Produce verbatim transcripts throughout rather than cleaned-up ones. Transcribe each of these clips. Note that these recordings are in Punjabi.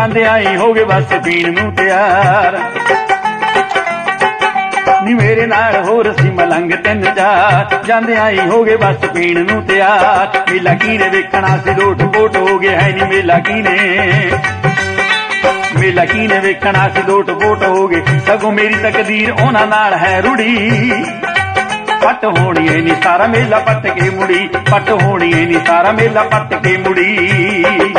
ਜਾਂਦੇ ਆਈ ਹੋ ਗਏ ਬਸ ਪੀਣ ਨੂੰ ਤਿਆਰ ਨੀ ਮੇਰੇ ਨਾਲ ਹੋਰ ਸੀ ਮਲੰਗ ਤਿੰਨ ਚਾਰ ਜਾਂਦੇ ਆਈ ਹੋ ਗਏ ਬਸ ਪੀਣ ਨੂੰ ਤਿਆਰ ਮੇਲਾ ਕੀਨੇ ਵੇਖਣਾ ਸੀ ਲੋਟ ਪੋਟ ਹੋ ਗਿਆ ਹੈ ਨੀ ਮੇਲਾ ਕੀਨੇ ਮੇਲਾ ਕੀਨੇ ਵੇਖਣਾ ਸੀ ਲੋਟ ਪੋਟ ਹੋ ਗਏ ਸਗੋਂ ਮੇਰੀ ਤਕਦੀਰ ਉਹਨਾਂ ਨਾਲ ਹੈ ਰੁੜੀ ਪੱਟ ਹੋਣੀ ਏ ਨੀ ਸਾਰਾ ਮੇਲਾ ਪੱਟ ਕੇ ਮੁੜੀ ਪੱਟ ਹੋਣੀ ਏ ਨੀ ਸਾਰਾ ਮੇਲਾ ਪੱਟ ਕੇ ਮੁੜੀ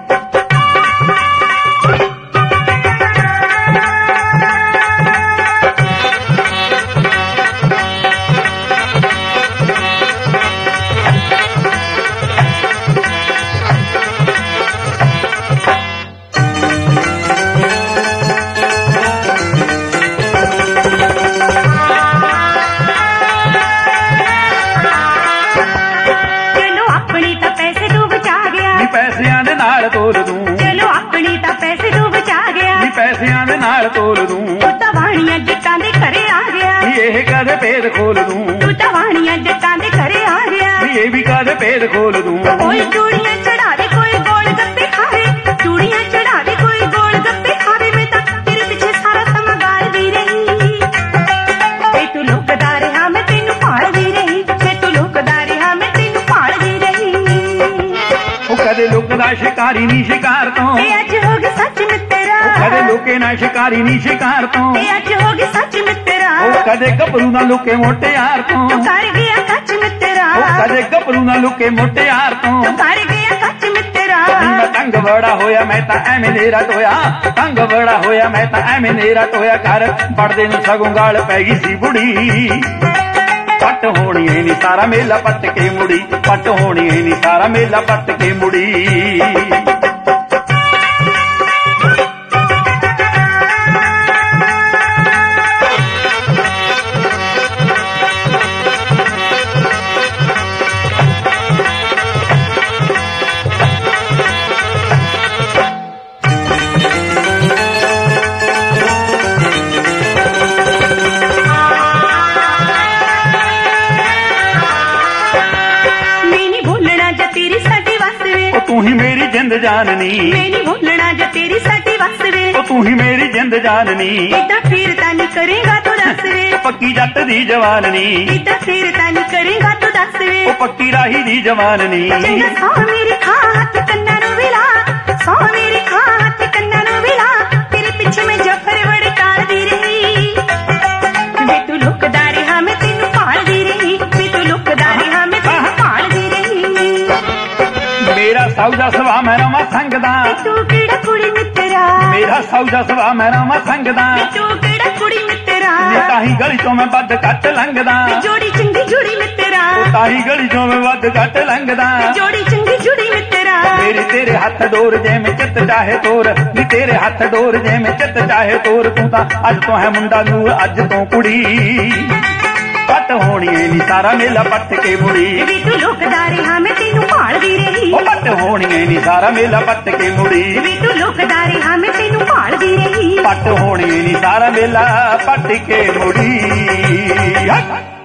ਪੈਸਿਆਂ ਦੇ ਨਾਲ ਤੋਲ ਦੂੰ ਚਲੋ ਆਪਣੀ ਤਾਂ ਪੈਸੇ ਤੂੰ ਬਚਾ ਗਿਆ ਨੀ ਪੈਸਿਆਂ ਦੇ ਨਾਲ ਤੋਲ ਦੂੰ ਤੂੰ ਤਾਂ ਵਾਣੀਆਂ ਜੱਟਾਂ ਦੇ ਘਰੇ ਆ ਗਿਆ ਨੀ ਇਹ ਕਾਹਦੇ ਭੇਦ ਖੋਲ ਦੂੰ ਤੂੰ ਤਾਂ ਵਾਣੀਆਂ ਜੱਟਾਂ ਦੇ ਘਰੇ ਆ ਗਿਆ ਨੀ ਇਹ ਵੀ ਕਾਹਦੇ ਭੇਦ ਖੋਲ ਦੂੰ ਕੋਈ ਚੂੜੀਆਂ ਚੜਾ ਦੇ ਕੋਈ ਗੋਲ ਗੱਪੇ ਖਾਵੇ ਚੂੜੀਆਂ ਚੜਾ ਦੇ ਕੋਈ ਗੋਲ ਗੱਪੇ ਖਾਵੇ ਮੈਂ ਤਾਂ ਤੇਰੇ ਪਿੱਛੇ ਸਾਰਾ ਸਮਾਂ ਗਾਲਦੀ ਰਹੀ ਵੇ ਤੂੰ ਲੁਕਦਾ ਰਿਹਾ ਮੈਂ ਤੈਨੂੰ ਭਾਲਦੀ ਰਹੀ ਵੇ ਤੂੰ ਲੁਕਦਾ ਰਿਹਾ ਮੈਂ ਤੈਨੂੰ ਭਾਲਦੀ ਰਹੀ ਉਹ ਕਦੇ ਲੁਕਦਾ ਸ਼ਿਕਾਰੀ ਨੀ ਸ਼ਿਕਾਰ ਤੋਂ ਇਹ ਅੱਜ ਹੋ ਗਿਆ ਸੱਚ ਮਿੱਤਰਾ ਉਹ ਕਦੇ ਲੁਕੇ ਨਾ ਸ਼ਿਕਾਰੀ ਨੀ ਸ਼ਿਕਾਰ ਤੋਂ ਇਹ ਅੱਜ ਹੋ ਗਿਆ ਸੱਚ ਮਿੱਤਰਾ ਉਹ ਕਦੇ ਗੱਭਰੂ ਨਾ ਲੁਕੇ ਮੋਟੇ ਯਾਰ ਤੋਂ ਤੂੰ ਕਰ ਗਿਆ ਕੱਚ ਮਿੱਤਰਾ ਉਹ ਕਦੇ ਗੱਭਰੂ ਨਾ ਲੁਕੇ ਮੋਟੇ ਯਾਰ ਤੋਂ ਤੂੰ ਕਰ ਗਿਆ ਕੱਚ ਮਿੱਤਰਾ ਮੈਂ ਤੰਗ ਬੜਾ ਹੋਇਆ ਮੈਂ ਤਾਂ ਐਵੇਂ ਨੇਰਾ ਟੋਇਆ ਤੰਗ ਬੜਾ ਹੋਇਆ ਮੈਂ ਤਾਂ ਐਵੇਂ ਨੇਰਾ ਟੋਇਆ ਕਰ ਪੜਦੇ ਨੂੰ ਸਗੋਂ ਗਾਲ ਪੈ ਗਈ ਸੀ ਬੁੜੀ ਪੱਟ ਹੋਣੀ ਏ ਨੀ ਸਾਰਾ ਮੇਲਾ ਪੱਟ ਕੇ ਮੁੜੀ ਪੱਟ ਹੋਣੀ ਏ ਨੀ ਸਾਰਾ ਮੇਲਾ ਪੱਟ ਕੇ ਮੁੜੀ ਤੂੰ ਹੀ ਮੇਰੀ ਜਿੰਦ ਜਾਨਨੀ ਮੈਂ ਨਹੀਂ ਭੁੱਲਣਾ ਜੇ ਤੇਰੀ ਸਾਡੀ ਵਸ ਵੇ ਉਹ ਤੂੰ ਹੀ ਮੇਰੀ ਜਿੰਦ ਜਾਨਨੀ ਇਦਾਂ ਫੇਰ ਤਾਂ ਨਹੀਂ ਕਰੇਗਾ ਤੂੰ ਦੱਸ ਵੇ ਪੱਕੀ ਜੱਟ ਦੀ ਜਵਾਨਨੀ ਇਦਾਂ ਫੇਰ ਤਾਂ ਨਹੀਂ ਕਰੇਗਾ ਤੂੰ ਦੱਸ ਵੇ ਉਹ ਪੱਕੀ ਰਾਹੀ ਦੀ ਜਵਾਨਨੀ ਚੰਗਾ ਸੌ ਮੇਰੀ ਖਾ ਹੱਥ ਕੰਨਾਂ ਨੂੰ ਵਿਲਾ ਸੌ ਮੇਰੀ ਖਾ ਹੱਥ ਕੰਨਾਂ ਨੂੰ ਵਿਲਾ ਤੇਰੇ ਪਿੱਛੇ ਮੈਂ ਜਫਰ ਵੜ ਕਾਲਦੀ ਰਹੀ ਵੇ ਤੂੰ ਲੁਕਦਾ ਰਿਹਾ ਮੈਂ ਤੈਨੂੰ ਭਾਲਦੀ ਰਹੀ ਵੇ ਤੂੰ ਲੁਕਦਾ ਰਿਹਾ ਮੈਂ ਤੈਨੂੰ ਭਾਲਦੀ ਰਹੀ ਮੇਰਾ ਸੌਦਾ ਸਵਾ ਮੈਂ ਰਵਾਂ ਸੰਗਦਾ ਤੂੰ ਕਿਹੜਾ ਕੁੜੀ ਮਿੱਤਰਾ ਮੇਰਾ ਸੌਦਾ ਸਵਾ ਮੈਂ ਰਵਾਂ ਸੰਗਦਾ ਤੂੰ ਕਿਹੜਾ ਕੁੜੀ ਮਿੱਤਰਾ ਤਾਹੀ ਗਲੀ ਚੋਂ ਮੈਂ ਵੱਧ ਘੱਟ ਲੰਘਦਾ ਜੋੜੀ ਚੰਗੀ ਜੁੜੀ ਮਿੱਤਰਾ ਤਾਹੀ ਗਲੀ ਚੋਂ ਮੈਂ ਵੱਧ ਘੱਟ ਲੰਘਦਾ ਜੋੜੀ ਚੰਗੀ ਜੁੜੀ ਮਿੱਤਰਾ ਮੇਰੀ ਤੇਰੇ ਹੱਥ ਡੋਰ ਜਿਵੇਂ ਚਿੱਤ ਚਾਹੇ ਤੋਰ ਨੀ ਤੇਰੇ ਹੱਥ ਡੋਰ ਜਿਵੇਂ ਚਿੱਤ ਚਾਹੇ ਤੋਰ ਤੂੰ ਤਾਂ ਅੱਜ ਤੋਂ ਹੈ ਮੁੰਡਾ ਨੂਰ ਅੱਜ ਤੋਂ ਕੁੜੀ ਪੱਟ ਹੋਣੀ ਏ ਨੀ ਸਾਰਾ ਮੇਲਾ ਪੱਟ ਕੇ ਮੁੜੀ ਵੀ ਤੂੰ ਲੁਕਦਾ ਰਿਹਾ ਮੈਂ ਤੈਨੂੰ ਭਾਲਦੀ ਰਹੀ ਉਹ ਪੱਟ ਹੋਣੀ ਏ ਨੀ ਸਾਰਾ ਮੇਲਾ ਪੱਟ ਕੇ ਮੁੜੀ ਵੀ ਤੂੰ ਲੁਕਦਾ ਰਿਹਾ ਮੈਂ ਤੈਨੂੰ ਭਾਲਦੀ ਰਹੀ ਪੱਟ ਹੋਣੀ ਏ ਨੀ ਸਾਰਾ ਮੇਲਾ ਪੱਟ ਕੇ ਮੁੜੀ